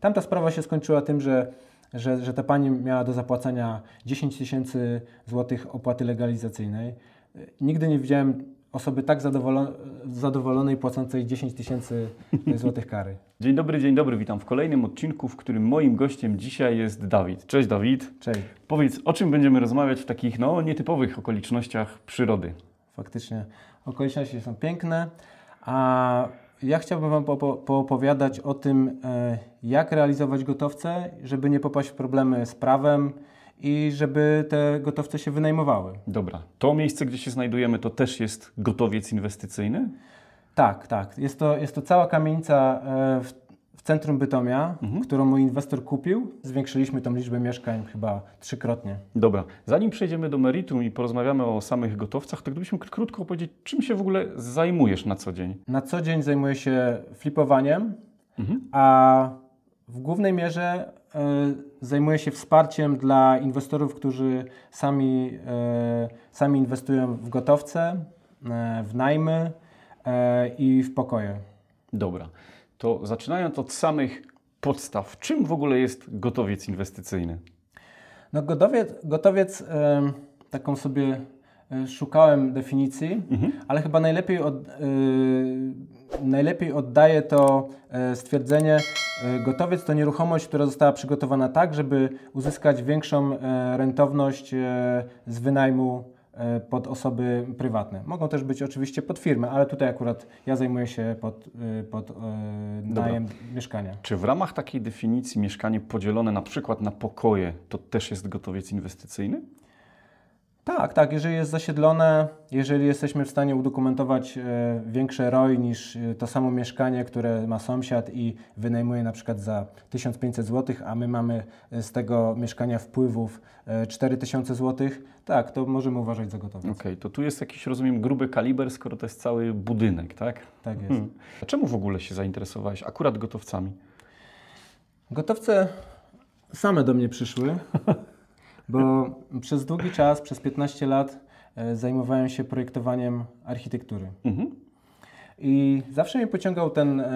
Tamta sprawa się skończyła tym, że ta pani miała do zapłacenia 10 tysięcy złotych opłaty legalizacyjnej. Nigdy nie widziałem osoby tak zadowolonej płacącej 10 tysięcy złotych kary. Dzień dobry, witam w kolejnym odcinku, w którym moim gościem dzisiaj jest Dawid. Cześć Dawid. Cześć. Powiedz, o czym będziemy rozmawiać w takich nietypowych okolicznościach przyrody? Faktycznie okoliczności są piękne, a ja chciałbym Wam poopowiadać o tym, jak realizować gotowce, żeby nie popaść w problemy z prawem i żeby te gotowce się wynajmowały. Dobra, to miejsce, gdzie się znajdujemy, to też jest gotowiec inwestycyjny? Tak. Jest to cała kamienica w centrum Bytomia, którą mój inwestor kupił. Zwiększyliśmy tą liczbę mieszkań chyba 3-krotnie. Dobra, zanim przejdziemy do meritum i porozmawiamy o samych gotowcach, to gdybyśmy krótko opowiedzieć, czym się w ogóle zajmujesz na co dzień? Na co dzień zajmuję się flipowaniem, a w głównej mierze zajmuję się wsparciem dla inwestorów, którzy sami inwestują w gotowce, w najmy i w pokoje. Dobra, to zaczynając od samych podstaw, czym w ogóle jest gotowiec inwestycyjny? No gotowiec taką sobie szukałem definicji, ale chyba najlepiej oddaje to stwierdzenie, gotowiec to nieruchomość, która została przygotowana tak, żeby uzyskać większą rentowność z wynajmu pod osoby prywatne. Mogą też być oczywiście pod firmę, ale tutaj akurat ja zajmuję się pod najem mieszkania. Czy w ramach takiej definicji mieszkanie podzielone na przykład na pokoje, to też jest gotowiec inwestycyjny? Tak, jeżeli jest zasiedlone, jeżeli jesteśmy w stanie udokumentować większe ROI niż to samo mieszkanie, które ma sąsiad i wynajmuje na przykład za 1500 zł, a my mamy z tego mieszkania wpływów 4000 zł, tak, to możemy uważać za gotowiec. Okej, to tu jest jakiś, rozumiem, gruby kaliber, skoro to jest cały budynek, tak? Tak jest. A czemu w ogóle się zainteresowałeś akurat gotowcami? Gotowce same do mnie przyszły. Bo przez długi czas, przez 15 lat zajmowałem się projektowaniem architektury. I zawsze mnie pociągał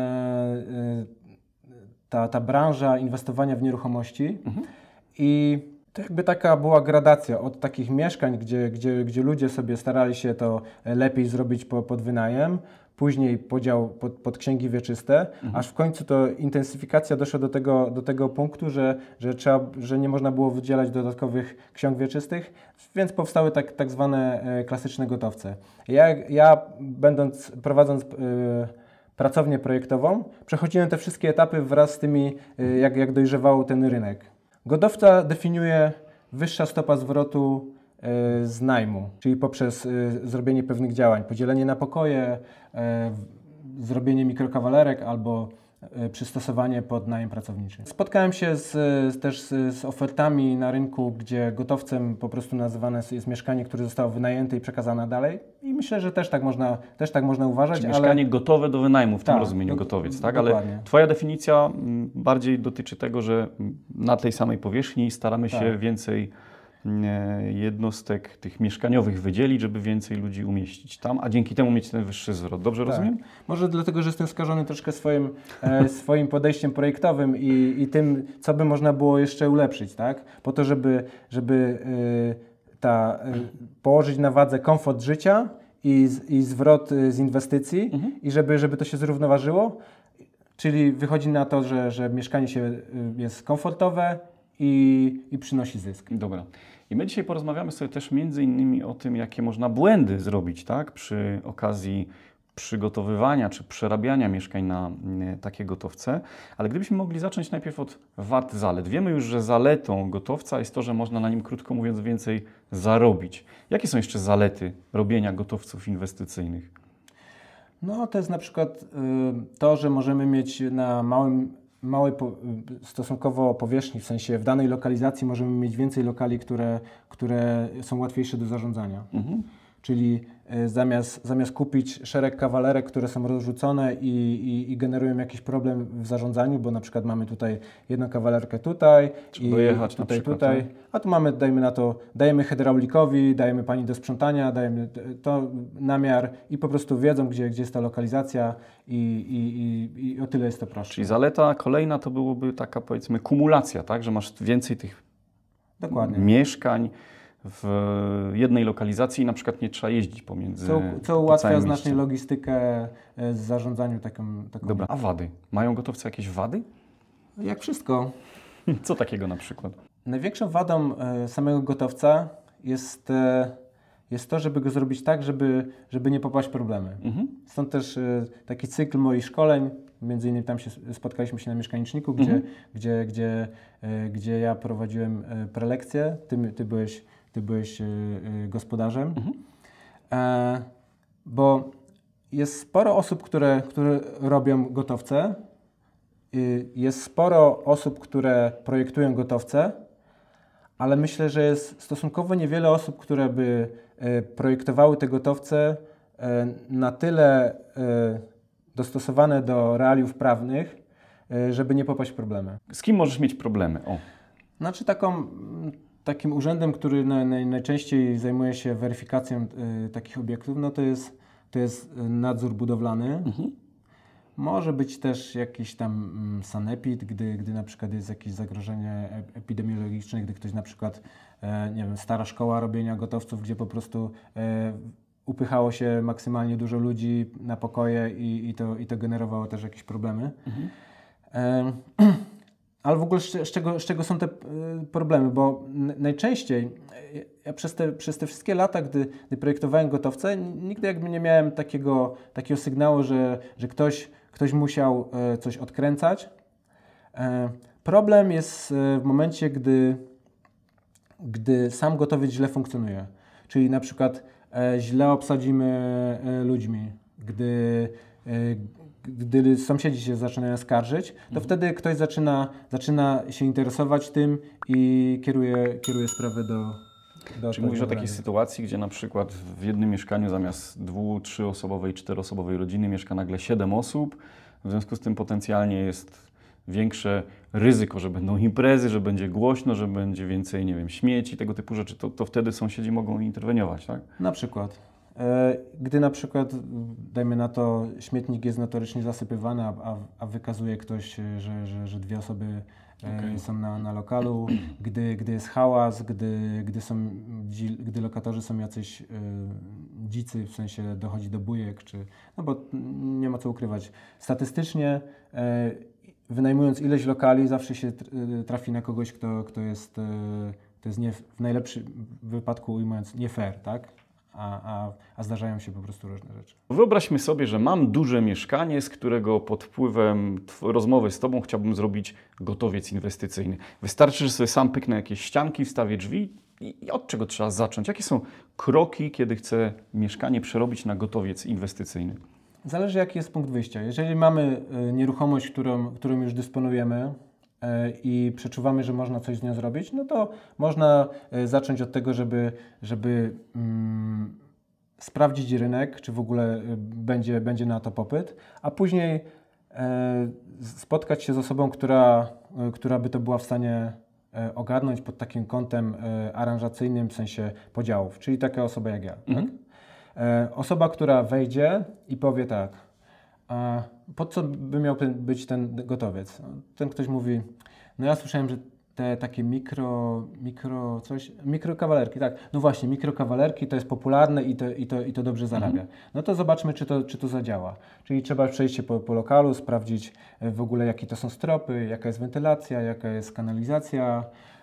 ta branża inwestowania w nieruchomości. I to jakby taka była gradacja od takich mieszkań, gdzie ludzie sobie starali się to lepiej zrobić pod wynajem, później podział pod księgi wieczyste, aż w końcu to intensyfikacja doszła do tego punktu, że nie można było wydzielać dodatkowych ksiąg wieczystych, więc powstały tak zwane klasyczne gotowce. Ja prowadząc pracownię projektową, przechodziłem te wszystkie etapy wraz z tymi, jak dojrzewał ten rynek. Gotowca definiuje wyższa stopa zwrotu z najmu, czyli poprzez zrobienie pewnych działań, podzielenie na pokoje, zrobienie mikrokawalerek albo przystosowanie pod najem pracowniczy. Spotkałem się też z ofertami na rynku, gdzie gotowcem po prostu nazywane jest mieszkanie, które zostało wynajęte i przekazane dalej i myślę, że też tak można uważać. Czyli mieszkanie gotowe do wynajmu w tym rozumieniu gotowiec, tak? Ale dokładnie. Twoja definicja bardziej dotyczy tego, że na tej samej powierzchni staramy się więcej jednostek tych mieszkaniowych wydzielić, żeby więcej ludzi umieścić tam, a dzięki temu mieć ten wyższy zwrot. Dobrze rozumiem? Może dlatego, że jestem skażony troszkę swoim podejściem projektowym i tym, co by można było jeszcze ulepszyć, tak? Po to, żeby położyć na wadze komfort życia i zwrot z inwestycji i żeby to się zrównoważyło. Czyli wychodzi na to, że mieszkanie jest komfortowe i przynosi zysk. Dobra. I my dzisiaj porozmawiamy sobie też między innymi o tym, jakie można błędy zrobić, tak? Przy okazji przygotowywania czy przerabiania mieszkań na takie gotowce. Ale gdybyśmy mogli zacząć najpierw od wad, zalet. Wiemy już, że zaletą gotowca jest to, że można na nim, krótko mówiąc, więcej zarobić. Jakie są jeszcze zalety robienia gotowców inwestycyjnych? No to jest na przykład to, że możemy mieć na małej stosunkowo powierzchni, w sensie w danej lokalizacji możemy mieć więcej lokali, które są łatwiejsze do zarządzania. Czyli zamiast kupić szereg kawalerek, które są rozrzucone i generują jakiś problem w zarządzaniu, bo na przykład mamy tutaj jedną kawalerkę tutaj Trzeba dojechać tutaj, na przykład, tutaj, tak? a tu mamy, dajmy na to, dajemy hydraulikowi, dajemy pani do sprzątania, dajemy to namiar i po prostu wiedzą, gdzie jest ta lokalizacja i o tyle jest to prostsze. Czyli zaleta kolejna to byłoby taka, powiedzmy, kumulacja, tak? Że masz więcej tych Dokładnie. mieszkań w jednej lokalizacji i na przykład nie trzeba jeździć pomiędzy Co po ułatwia całym znacznie mieście. logistykę z zarządzaniem taką. Dobra, a wady? Mają gotowce jakieś wady? Jak wszystko. Co takiego na przykład? Największą wadą samego gotowca jest to, żeby go zrobić tak, żeby nie popaść w problemy. Stąd też taki cykl moich szkoleń, między innymi tam spotkaliśmy się na mieszkaniczniku, gdzie ja prowadziłem prelekcje, ty byłeś gospodarzem, bo jest sporo osób, które robią gotowce, jest sporo osób, które projektują gotowce, ale myślę, że jest stosunkowo niewiele osób, które by projektowały te gotowce na tyle dostosowane do realiów prawnych, żeby nie popaść w problemy. Z kim możesz mieć problemy? O. Znaczy takim urzędem, który najczęściej zajmuje się weryfikacją takich obiektów, no to jest nadzór budowlany. Może być też jakiś tam sanepid, gdy na przykład jest jakieś zagrożenie epidemiologiczne, gdy ktoś na przykład, nie wiem, stara szkoła robienia gotowców, gdzie po prostu upychało się maksymalnie dużo ludzi na pokoje i to generowało też jakieś problemy. Ale w ogóle z czego są te problemy? Bo najczęściej ja przez te wszystkie lata, gdy projektowałem gotowce, nigdy jakby nie miałem takiego sygnału, że ktoś musiał coś odkręcać. Problem jest w momencie, gdy sam gotowiec źle funkcjonuje. Czyli na przykład źle obsadzimy ludźmi, gdy sąsiedzi się zaczynają skarżyć, to wtedy ktoś zaczyna się interesować tym i kieruje sprawę do Czyli mówisz o takiej rady. sytuacji, gdzie na przykład w jednym mieszkaniu zamiast 2-, 3-osobowej, 4-osobowej rodziny mieszka nagle 7 osób, w związku z tym potencjalnie jest większe ryzyko, że będą imprezy, że będzie głośno, że będzie więcej, nie wiem, śmieci, tego typu rzeczy, to wtedy sąsiedzi mogą interweniować, tak? Na przykład. Gdy na przykład, dajmy na to, śmietnik jest notorycznie zasypywany, a wykazuje ktoś, że 2 osoby są na lokalu, gdy jest hałas, gdy lokatorzy są jacyś dzicy, w sensie dochodzi do bujek, no bo nie ma co ukrywać. Statystycznie wynajmując ileś lokali, zawsze się trafi na kogoś, kto jest, to jest w najlepszym wypadku ujmując nie fair, tak? A zdarzają się po prostu różne rzeczy. Wyobraźmy sobie, że mam duże mieszkanie, z którego pod wpływem rozmowy z Tobą chciałbym zrobić gotowiec inwestycyjny. Wystarczy, że sobie sam pyknę jakieś ścianki, wstawię drzwi i od czego trzeba zacząć? Jakie są kroki, kiedy chcę mieszkanie przerobić na gotowiec inwestycyjny? Zależy, jaki jest punkt wyjścia. Jeżeli mamy nieruchomość, którą już dysponujemy i przeczuwamy, że można coś z nią zrobić, no to można zacząć od tego, żeby sprawdzić rynek, czy w ogóle będzie na to popyt, a później spotkać się z osobą, która by to była w stanie ogarnąć pod takim kątem aranżacyjnym, w sensie podziałów, czyli taka osoba jak ja. Tak? Osoba, która wejdzie i powie tak, po co by miał być ten gotowiec? Ten ktoś mówi, no ja słyszałem, że te takie mikrokawalerki, tak, no właśnie, mikrokawalerki to jest popularne i to dobrze zarabia. No to zobaczmy, czy to zadziała. Czyli trzeba przejść się po lokalu, sprawdzić w ogóle, jakie to są stropy, jaka jest wentylacja, jaka jest kanalizacja,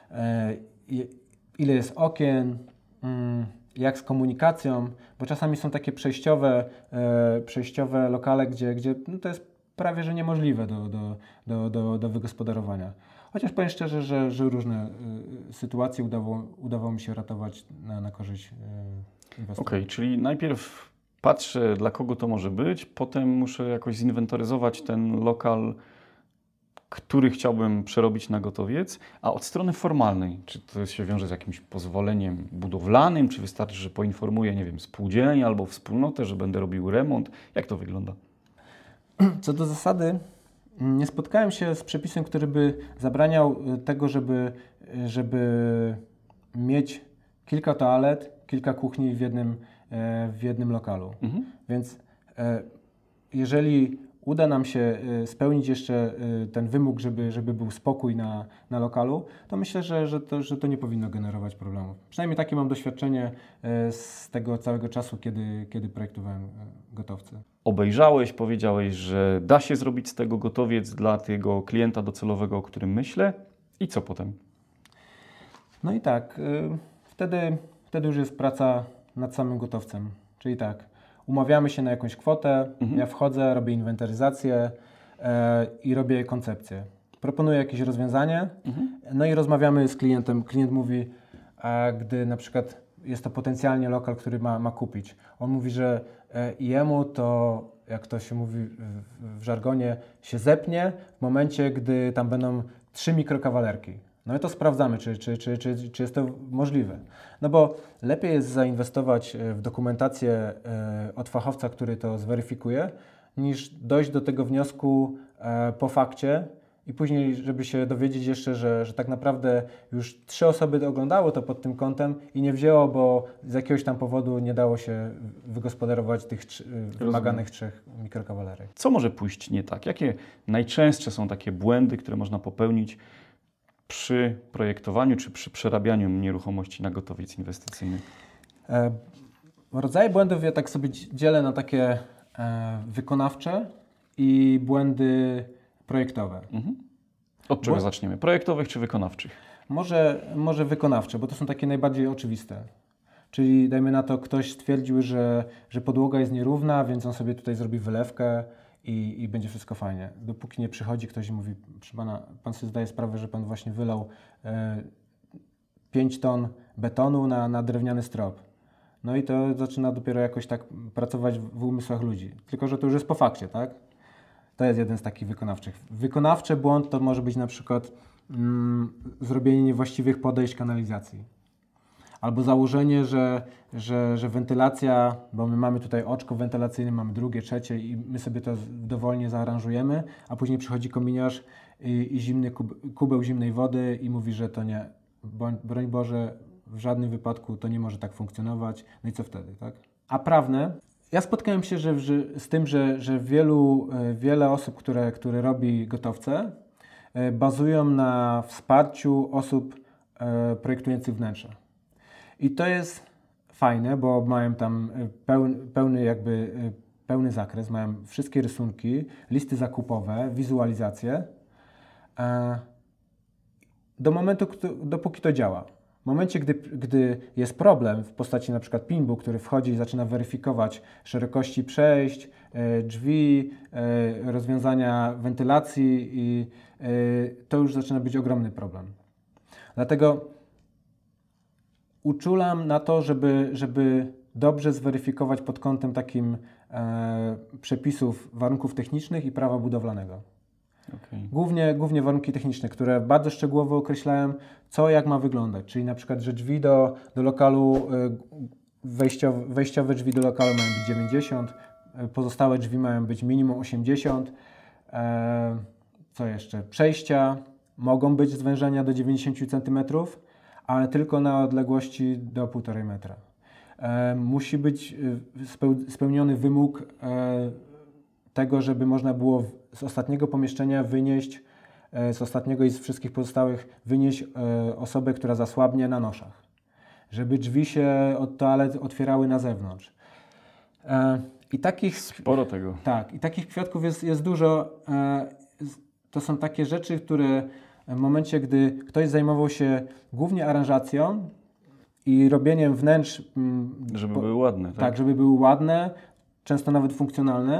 ile jest okien, jak z komunikacją, bo czasami są takie przejściowe lokale, gdzie no to jest prawie że niemożliwe do wygospodarowania. Chociaż powiem szczerze, że różne sytuacje udawało mi się ratować na korzyść inwestora. Okej, czyli najpierw patrzę, dla kogo to może być, potem muszę jakoś zinwentaryzować ten lokal, który chciałbym przerobić na gotowiec, a od strony formalnej, czy to się wiąże z jakimś pozwoleniem budowlanym, czy wystarczy, że poinformuję, nie wiem, spółdzielnię albo wspólnotę, że będę robił remont? Jak to wygląda? Co do zasady, nie spotkałem się z przepisem, który by zabraniał tego, żeby mieć kilka toalet, kilka kuchni w jednym lokalu. Więc jeżeli uda nam się spełnić jeszcze ten wymóg, żeby był spokój na lokalu, to myślę, że to nie powinno generować problemów. Przynajmniej takie mam doświadczenie z tego całego czasu, kiedy projektowałem gotowce. Obejrzałeś, powiedziałeś, że da się zrobić z tego gotowiec dla tego klienta docelowego, o którym myślę. I co potem? No i tak, wtedy już jest praca nad samym gotowcem. Czyli tak, umawiamy się na jakąś kwotę, ja wchodzę, robię inwentaryzację i robię koncepcję. Proponuję jakieś rozwiązanie, no i rozmawiamy z klientem. Klient mówi, a gdy na przykład jest to potencjalnie lokal, który ma kupić. On mówi, że jemu to, jak to się mówi w żargonie, się zepnie w momencie, gdy tam będą 3 mikrokawalerki. No i to sprawdzamy, czy jest to możliwe. No bo lepiej jest zainwestować w dokumentację od fachowca, który to zweryfikuje, niż dojść do tego wniosku po fakcie i później, żeby się dowiedzieć jeszcze, że tak naprawdę już 3 osoby oglądały to pod tym kątem i nie wzięło, bo z jakiegoś tam powodu nie dało się wygospodarować tych wymaganych 3 mikrokawalerek. Co może pójść nie tak? Jakie najczęstsze są takie błędy, które można popełnić przy projektowaniu czy przy przerabianiu nieruchomości na gotowiec inwestycyjny? Rodzaje błędów ja tak sobie dzielę na takie wykonawcze i błędy projektowe. Od czego zaczniemy? Projektowych czy wykonawczych? Może wykonawcze, bo to są takie najbardziej oczywiste. Czyli dajmy na to, ktoś stwierdził, że podłoga jest nierówna, więc on sobie tutaj zrobi wylewkę i będzie wszystko fajnie. Dopóki nie przychodzi ktoś i mówi, proszę pana, pan sobie zdaje sprawę, że pan właśnie wylał 5 ton betonu na drewniany strop. No i to zaczyna dopiero jakoś tak pracować w umysłach ludzi. Tylko że to już jest po fakcie, tak? To jest jeden z takich wykonawczych. Wykonawczy błąd to może być na przykład zrobienie niewłaściwych podejść kanalizacji. Albo założenie, że wentylacja, bo my mamy tutaj oczko wentylacyjne, mamy drugie, trzecie i my sobie to dowolnie zaaranżujemy, a później przychodzi kominiarz i zimny kubeł zimnej wody i mówi, że to nie, broń Boże, w żadnym wypadku to nie może tak funkcjonować. No i co wtedy, tak? A prawne, ja spotkałem się z tym, że wiele osób, które robi gotowce, bazują na wsparciu osób projektujących wnętrza. I to jest fajne, bo mają tam pełny zakres, mają wszystkie rysunki, listy zakupowe, wizualizacje, do momentu, dopóki to działa. W momencie, gdy jest problem w postaci na przykład PIN-bu, który wchodzi i zaczyna weryfikować szerokości przejść, drzwi, rozwiązania wentylacji, i to już zaczyna być ogromny problem. Dlatego uczulam na to, żeby dobrze zweryfikować pod kątem takim przepisów, warunków technicznych i prawa budowlanego. Okay. Głównie warunki techniczne, które bardzo szczegółowo określają, co jak ma wyglądać. Czyli na przykład, że drzwi do lokalu, wejściowe drzwi do lokalu mają być 90, pozostałe drzwi mają być minimum 80. Co jeszcze? Przejścia mogą być zwężenia do 90 cm, ale tylko na odległości do 1,5 metra. Musi być spełniony wymóg tego, żeby można było z ostatniego pomieszczenia wynieść, z ostatniego i z wszystkich pozostałych wynieść osobę, która zasłabnie na noszach. Żeby drzwi się od toalet otwierały na zewnątrz. I takich... Sporo tego. Tak, i takich kwiatków jest dużo. To są takie rzeczy, które w momencie, gdy ktoś zajmował się głównie aranżacją i robieniem wnętrz... Żeby były ładne. Tak? Tak, żeby były ładne, często nawet funkcjonalne,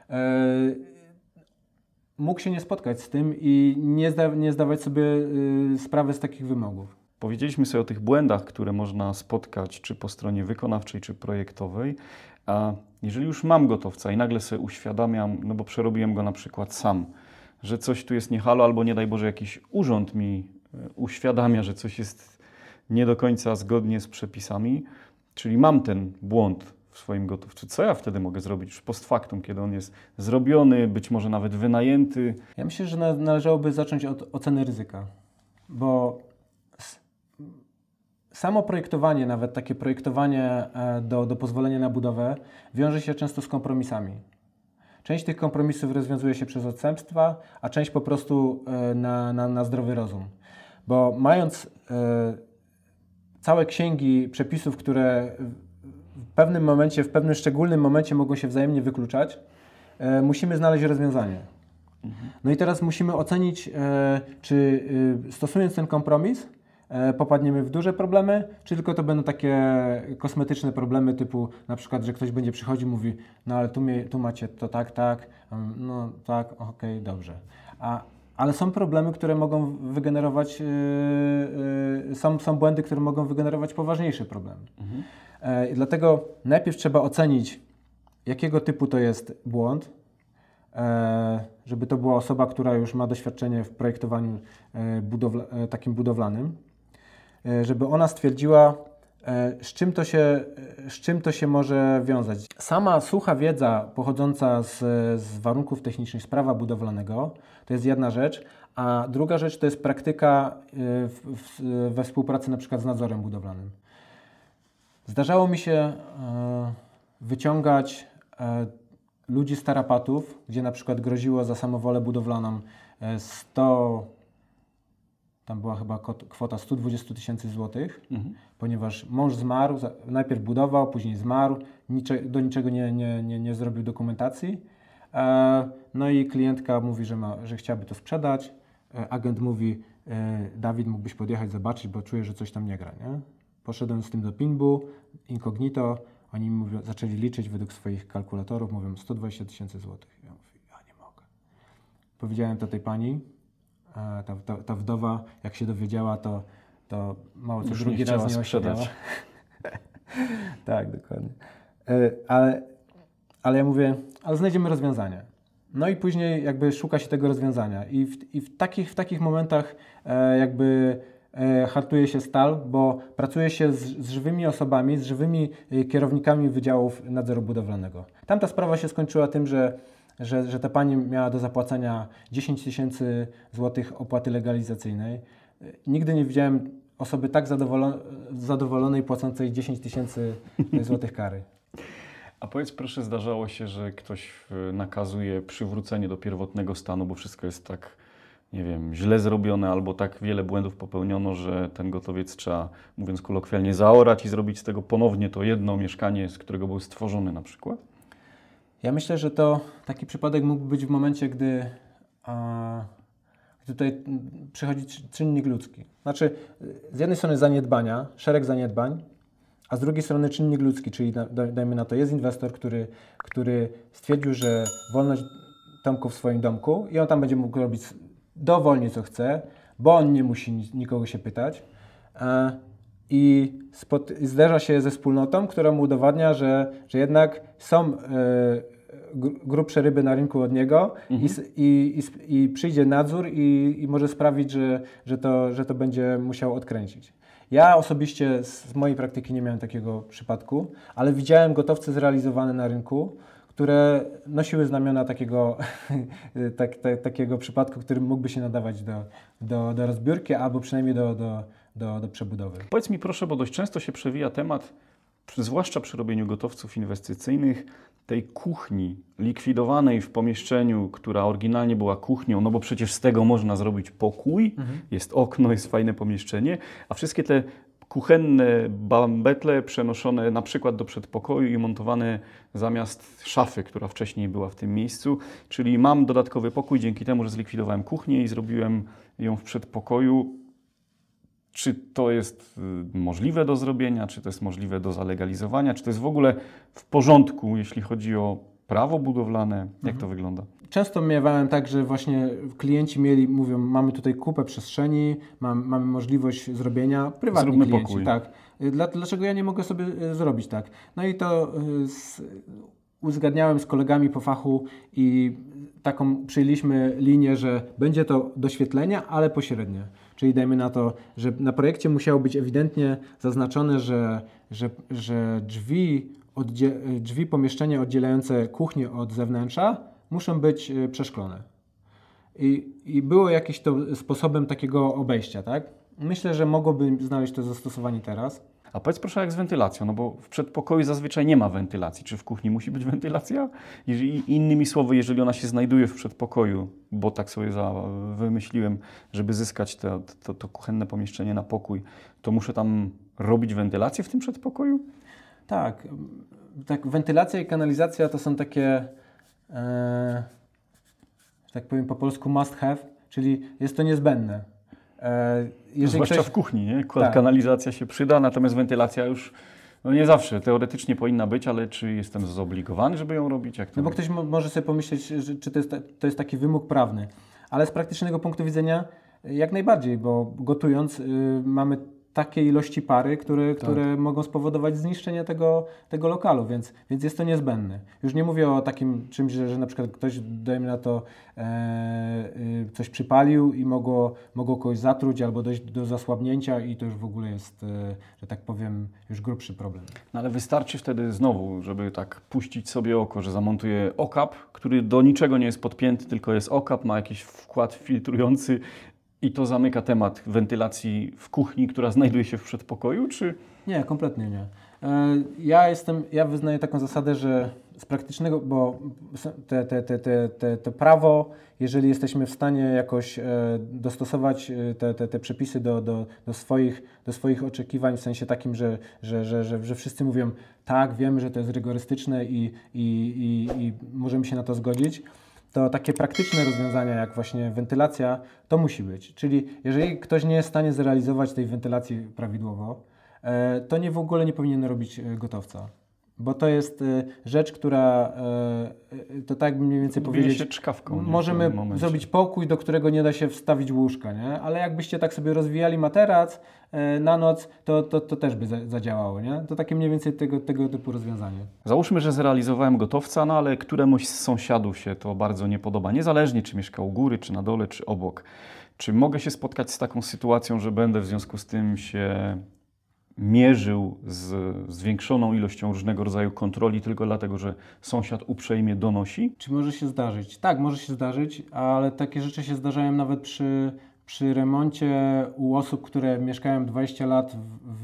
mógł się nie spotkać z tym i nie zdawać sobie sprawy z takich wymogów. Powiedzieliśmy sobie o tych błędach, które można spotkać czy po stronie wykonawczej, czy projektowej, a jeżeli już mam gotowca i nagle sobie uświadamiam, no bo przerobiłem go na przykład sam, że coś tu jest nie halo, albo nie daj Boże jakiś urząd mi uświadamia, że coś jest nie do końca zgodnie z przepisami, czyli mam ten błąd w swoim gotowcu. Co ja wtedy mogę zrobić już post factum, kiedy on jest zrobiony, być może nawet wynajęty? Ja myślę, że należałoby zacząć od oceny ryzyka, bo samo projektowanie, nawet takie projektowanie do pozwolenia na budowę, wiąże się często z kompromisami. Część tych kompromisów rozwiązuje się przez odstępstwa, a część po prostu na zdrowy rozum. Bo mając całe księgi przepisów, które w pewnym momencie, w pewnym szczególnym momencie mogą się wzajemnie wykluczać, musimy znaleźć rozwiązanie. No i teraz musimy ocenić, czy stosując ten kompromis, popadniemy w duże problemy, czy tylko to będą takie kosmetyczne problemy typu na przykład, że ktoś będzie przychodził i mówi, no ale tu macie to tak, no tak, okej, dobrze. Ale są problemy, które mogą wygenerować, są błędy, które mogą wygenerować poważniejsze problemy. I dlatego najpierw trzeba ocenić, jakiego typu to jest błąd, żeby to była osoba, która już ma doświadczenie w projektowaniu takim budowlanym, żeby ona stwierdziła, z czym to się może wiązać. Sama sucha wiedza pochodząca z warunków technicznych, z prawa budowlanego, to jest jedna rzecz, a druga rzecz to jest praktyka we współpracy na przykład z nadzorem budowlanym. Zdarzało mi się wyciągać ludzi z tarapatów, gdzie na przykład groziło za samowolę budowlaną tam była chyba kwota 120 000 złotych, ponieważ mąż zmarł, najpierw budował, później zmarł, do niczego nie zrobił dokumentacji. No i klientka mówi, że chciałaby to sprzedać. Agent mówi, Dawid, mógłbyś podjechać, zobaczyć, bo czuję, że coś tam nie gra. Nie? Poszedłem z tym do PINB-u, incognito, oni mówią, zaczęli liczyć według swoich kalkulatorów, mówią 120 000 złotych. Ja mówię, ja nie mogę. Powiedziałem to tej pani, ta wdowa, jak się dowiedziała, to mało co Już drugi nie chciała raz nie sprzedać. osiadała. Tak, dokładnie. Ale ja mówię, ale znajdziemy rozwiązanie. No i później jakby szuka się tego rozwiązania. I w takich momentach hartuje się stal, bo pracuje się z żywymi osobami, z żywymi kierownikami wydziałów nadzoru budowlanego. Tamta sprawa się skończyła tym, że ta pani miała do zapłacenia 10 000 złotych opłaty legalizacyjnej. Nigdy nie widziałem osoby tak zadowolonej płacącej 10 000 złotych kary. A powiedz proszę, zdarzało się, że ktoś nakazuje przywrócenie do pierwotnego stanu, bo wszystko jest tak, nie wiem, źle zrobione albo tak wiele błędów popełniono, że ten gotowiec trzeba, mówiąc kolokwialnie, zaorać i zrobić z tego ponownie to jedno mieszkanie, z którego był stworzony na przykład? Ja myślę, że taki przypadek mógł być w momencie, gdy tutaj przychodzi czynnik ludzki. Znaczy, z jednej strony zaniedbania, szereg zaniedbań, a z drugiej strony czynnik ludzki, czyli dajmy na to, jest inwestor, który stwierdził, że wolność Tomku w swoim domku i on tam będzie mógł robić dowolnie co chce, bo on nie musi nikogo się pytać. I zderza się ze wspólnotą, która mu udowadnia, że jednak są grubsze ryby na rynku od niego i przyjdzie nadzór i może sprawić, że to będzie musiał odkręcić. Ja osobiście z mojej praktyki nie miałem takiego przypadku, ale widziałem gotowce zrealizowane na rynku, które nosiły znamiona takiego przypadku, który mógłby się nadawać do rozbiórki albo przynajmniej do przebudowy. Powiedz mi proszę, bo dość często się przewija temat, zwłaszcza przy robieniu gotowców inwestycyjnych, tej kuchni likwidowanej w pomieszczeniu, która oryginalnie była kuchnią, no bo przecież z tego można zrobić pokój, jest okno, jest fajne pomieszczenie, a wszystkie te kuchenne bambetle przenoszone na przykład do przedpokoju i montowane zamiast szafy, która wcześniej była w tym miejscu, czyli mam dodatkowy pokój dzięki temu, że zlikwidowałem kuchnię i zrobiłem ją w przedpokoju. Czy to jest możliwe do zrobienia, czy to jest możliwe do zalegalizowania, czy to jest w ogóle w porządku, jeśli chodzi o prawo budowlane? Jak to wygląda? Często miewałem tak, że właśnie klienci mówią, mamy tutaj kupę przestrzeni, mamy możliwość zrobienia, prywatni Zróbmy klienci, pokój. tak. Dlaczego ja nie mogę sobie zrobić tak? No i to uzgadniałem z kolegami po fachu i taką przyjęliśmy linię, że będzie to doświetlenia, ale pośrednie. Czyli dajmy na to, że na projekcie musiało być ewidentnie zaznaczone, że drzwi pomieszczenia oddzielające kuchnię od zewnętrza muszą być przeszklone. I było jakimś to sposobem takiego obejścia, tak? Myślę, że mogłoby znaleźć to zastosowanie teraz. A powiedz proszę, jak z wentylacją, no bo w przedpokoju zazwyczaj nie ma wentylacji. Czy w kuchni musi być wentylacja? Innymi słowy, jeżeli ona się znajduje w przedpokoju, bo tak sobie wymyśliłem, żeby zyskać to kuchenne pomieszczenie na pokój, to muszę tam robić wentylację w tym przedpokoju? Tak, wentylacja i kanalizacja to są takie, że tak powiem po polsku must have, czyli jest to niezbędne. Zwłaszcza w kuchni, nie? Tak. Kanalizacja się przyda, natomiast wentylacja już nie zawsze. Teoretycznie powinna być, ale czy jestem zobligowany, żeby ją robić? Jak to No bo ktoś może sobie pomyśleć, czy to jest taki wymóg prawny, ale z praktycznego punktu widzenia jak najbardziej, bo gotując mamy takie ilości pary, które mogą spowodować zniszczenie tego lokalu, więc jest to niezbędne. Już nie mówię o takim czymś, że na przykład ktoś, dajmy na to, coś przypalił i mogło kogoś zatruć albo dojść do zasłabnięcia i to już w ogóle jest, że tak powiem, już grubszy problem. No ale wystarczy wtedy znowu, żeby tak puścić sobie oko, że zamontuję okap, który do niczego nie jest podpięty, tylko jest okap, ma jakiś wkład filtrujący, i to zamyka temat wentylacji w kuchni, która znajduje się w przedpokoju, czy? Nie, kompletnie nie. Ja wyznaję taką zasadę, że z praktycznego, bo to prawo, jeżeli jesteśmy w stanie jakoś dostosować te przepisy do swoich oczekiwań, w sensie takim, że wszyscy mówią, tak, wiemy, że to jest rygorystyczne i możemy się na to zgodzić, to takie praktyczne rozwiązania, jak właśnie wentylacja, to musi być. Czyli jeżeli ktoś nie jest w stanie zrealizować tej wentylacji prawidłowo, to w ogóle nie powinien robić gotowca. Bo to jest rzecz, która, to tak mniej więcej powiedzieć, się czkawką, możemy zrobić pokój, do którego nie da się wstawić łóżka, nie? Ale jakbyście tak sobie rozwijali materac na noc, to też by zadziałało, nie? To takie mniej więcej tego typu rozwiązanie. Załóżmy, że zrealizowałem gotowca, no ale któremuś z sąsiadów się to bardzo nie podoba, niezależnie czy mieszka u góry, czy na dole, czy obok. Czy mogę się spotkać z taką sytuacją, że będę w związku z tym się mierzył z zwiększoną ilością różnego rodzaju kontroli tylko dlatego, że sąsiad uprzejmie donosi? Czy może się zdarzyć? Tak, może się zdarzyć, ale takie rzeczy się zdarzają nawet przy remoncie u osób, które mieszkają 20 lat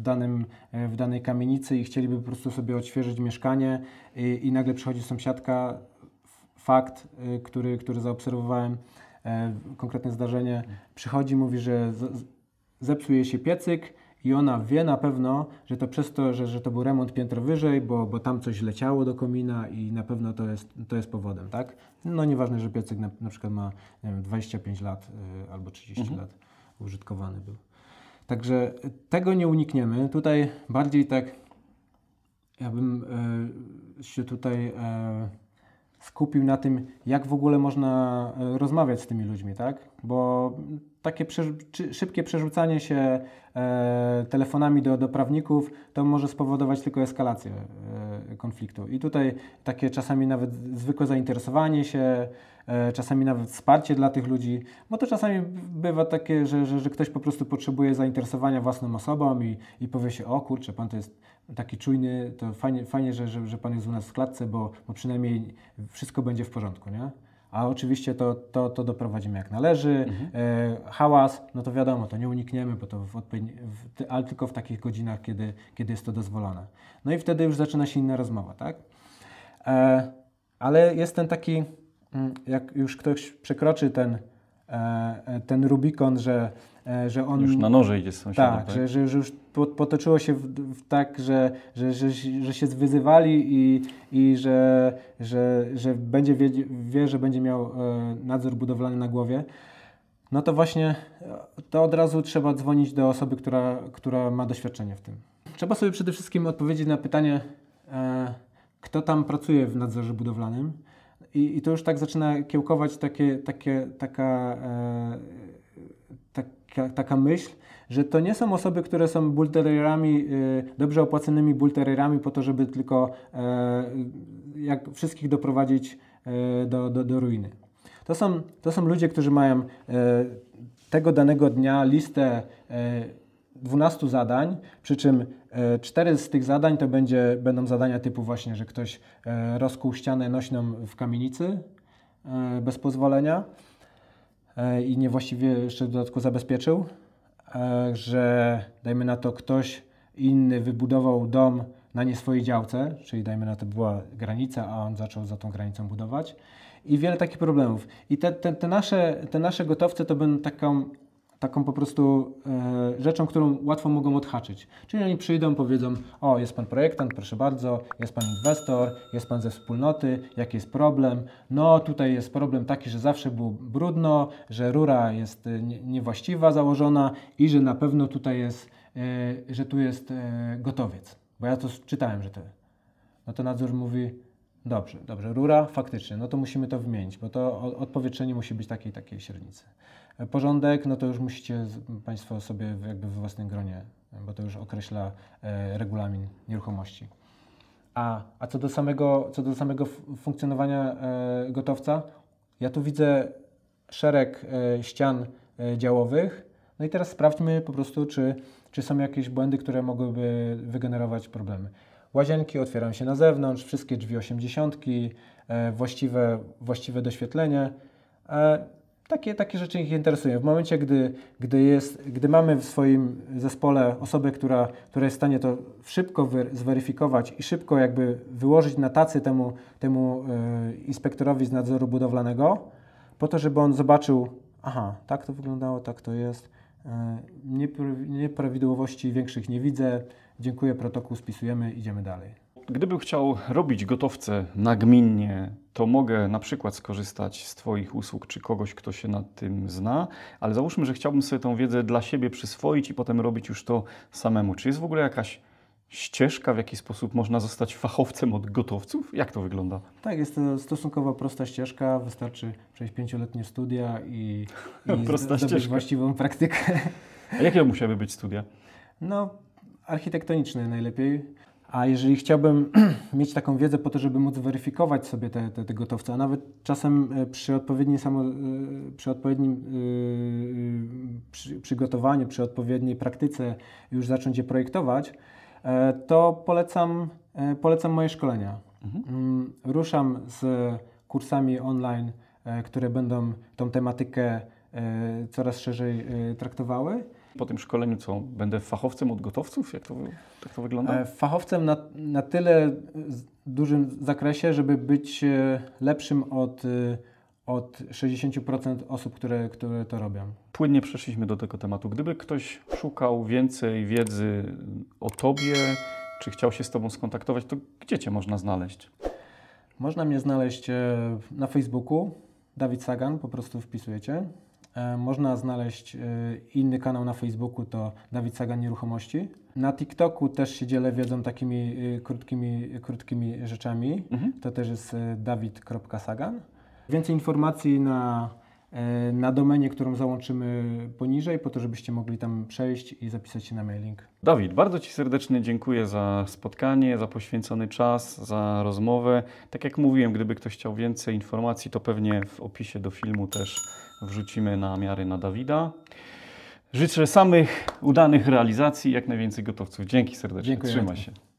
w danej kamienicy i chcieliby po prostu sobie odświeżyć mieszkanie i nagle przychodzi sąsiadka, fakt, który zaobserwowałem, konkretne zdarzenie, przychodzi, mówi, że zepsuje się piecyk, i ona wie na pewno, że to przez to, że to był remont piętro wyżej, bo tam coś leciało do komina i na pewno to jest powodem, tak? No nieważne, że piecyk na przykład ma, nie wiem, 25 lat albo 30 lat użytkowany był. Także tego nie unikniemy. Tutaj bardziej tak, ja bym się tutaj skupił na tym, jak w ogóle można rozmawiać z tymi ludźmi, tak? Bo takie szybkie przerzucanie się telefonami do prawników, to może spowodować tylko eskalację konfliktu. I tutaj takie czasami nawet zwykłe zainteresowanie się, czasami nawet wsparcie dla tych ludzi, bo to czasami bywa takie, że ktoś po prostu potrzebuje zainteresowania własną osobą i powie się, o kurczę, pan to jest taki czujny, to fajnie że pan jest u nas w klatce, bo przynajmniej wszystko będzie w porządku, nie? A oczywiście to doprowadzimy jak należy. Hałas, no to wiadomo, to nie unikniemy, bo to ale tylko w takich godzinach, kiedy jest to dozwolone. No i wtedy już zaczyna się inna rozmowa, tak? Ale jest ten taki, jak już ktoś przekroczy ten Rubikon, że on... Już na noże idzie z sąsiadem, tak? Że już potoczyło się tak, że się wyzywali i że będzie wie, że będzie miał nadzór budowlany na głowie, no to właśnie to od razu trzeba dzwonić do osoby, która ma doświadczenie w tym. Trzeba sobie przede wszystkim odpowiedzieć na pytanie, kto tam pracuje w nadzorze budowlanym. I to już tak zaczyna kiełkować taka myśl, że to nie są osoby, które są bulterierami, dobrze opłaconymi bulterierami po to, żeby tylko jak wszystkich doprowadzić do ruiny. To są ludzie, którzy mają tego danego dnia listę 12 zadań, przy czym 4 z tych zadań to będą zadania typu właśnie, że ktoś rozkuł ścianę nośną w kamienicy bez pozwolenia i niewłaściwie jeszcze w dodatku zabezpieczył, że dajmy na to ktoś inny wybudował dom na nie swojej działce, czyli dajmy na to była granica, a on zaczął za tą granicą budować i wiele takich problemów. I te nasze gotowce to będą taką po prostu rzeczą, którą łatwo mogą odhaczyć. Czyli oni przyjdą, powiedzą, o jest pan projektant, proszę bardzo, jest pan inwestor, jest pan ze wspólnoty, jaki jest problem? No tutaj jest problem taki, że zawsze było brudno, że rura jest niewłaściwa założona i że na pewno tutaj jest, że tu jest gotowiec. Bo ja to czytałem, że to. No to nadzór mówi, dobrze, rura faktycznie, no to musimy to wymienić, bo to odpowietrzenie musi być takiej średnicy. Porządek, no to już musicie Państwo sobie jakby we własnym gronie, bo to już określa regulamin nieruchomości. A co do samego funkcjonowania gotowca, ja tu widzę szereg ścian działowych, no i teraz sprawdźmy po prostu, czy są jakieś błędy, które mogłyby wygenerować problemy. Łazienki otwierają się na zewnątrz, wszystkie drzwi 80, właściwe doświetlenie. Takie rzeczy ich interesują. W momencie, gdy mamy w swoim zespole osobę, która jest w stanie to szybko zweryfikować i szybko jakby wyłożyć na tacy temu inspektorowi z nadzoru budowlanego, po to, żeby on zobaczył, aha, tak to wyglądało, tak to jest, nieprawidłowości większych nie widzę, dziękuję, protokół spisujemy, idziemy dalej. Gdybym chciał robić gotowce nagminnie, to mogę na przykład skorzystać z Twoich usług czy kogoś, kto się nad tym zna, ale załóżmy, że chciałbym sobie tą wiedzę dla siebie przyswoić i potem robić już to samemu. Czy jest w ogóle jakaś ścieżka, w jaki sposób można zostać fachowcem od gotowców? Jak to wygląda? Tak, jest to stosunkowo prosta ścieżka, wystarczy przejść 5-letnie studia i zdobyć właściwą praktykę. A jakie musiały być studia? No, architektoniczne najlepiej. A jeżeli chciałbym mieć taką wiedzę po to, żeby móc weryfikować sobie te gotowce, a nawet czasem przy odpowiednim przygotowaniu, przy odpowiedniej praktyce już zacząć je projektować, to polecam moje szkolenia. Ruszam z kursami online, które będą tą tematykę coraz szerzej traktowały. Po tym szkoleniu co? Będę fachowcem od gotowców? Jak to wygląda? Fachowcem na tyle dużym zakresie, żeby być lepszym od 60% osób, które to robią. Płynnie przeszliśmy do tego tematu. Gdyby ktoś szukał więcej wiedzy o Tobie, czy chciał się z Tobą skontaktować, to gdzie Cię można znaleźć? Można mnie znaleźć na Facebooku, Dawid Sagan, po prostu wpisujecie. Można znaleźć inny kanał na Facebooku, to Dawid Sagan Nieruchomości. Na TikToku też się dzielę wiedzą takimi krótkimi rzeczami. To też jest dawid.sagan. Więcej informacji na domenie, którą załączymy poniżej, po to, żebyście mogli tam przejść i zapisać się na mailing. Dawid, bardzo Ci serdecznie dziękuję za spotkanie, za poświęcony czas, za rozmowę. Tak jak mówiłem, gdyby ktoś chciał więcej informacji, to pewnie w opisie do filmu też wrzucimy namiary na Dawida. Życzę samych udanych realizacji, jak najwięcej gotowców. Dzięki serdecznie. Dziękuję. Trzymaj się.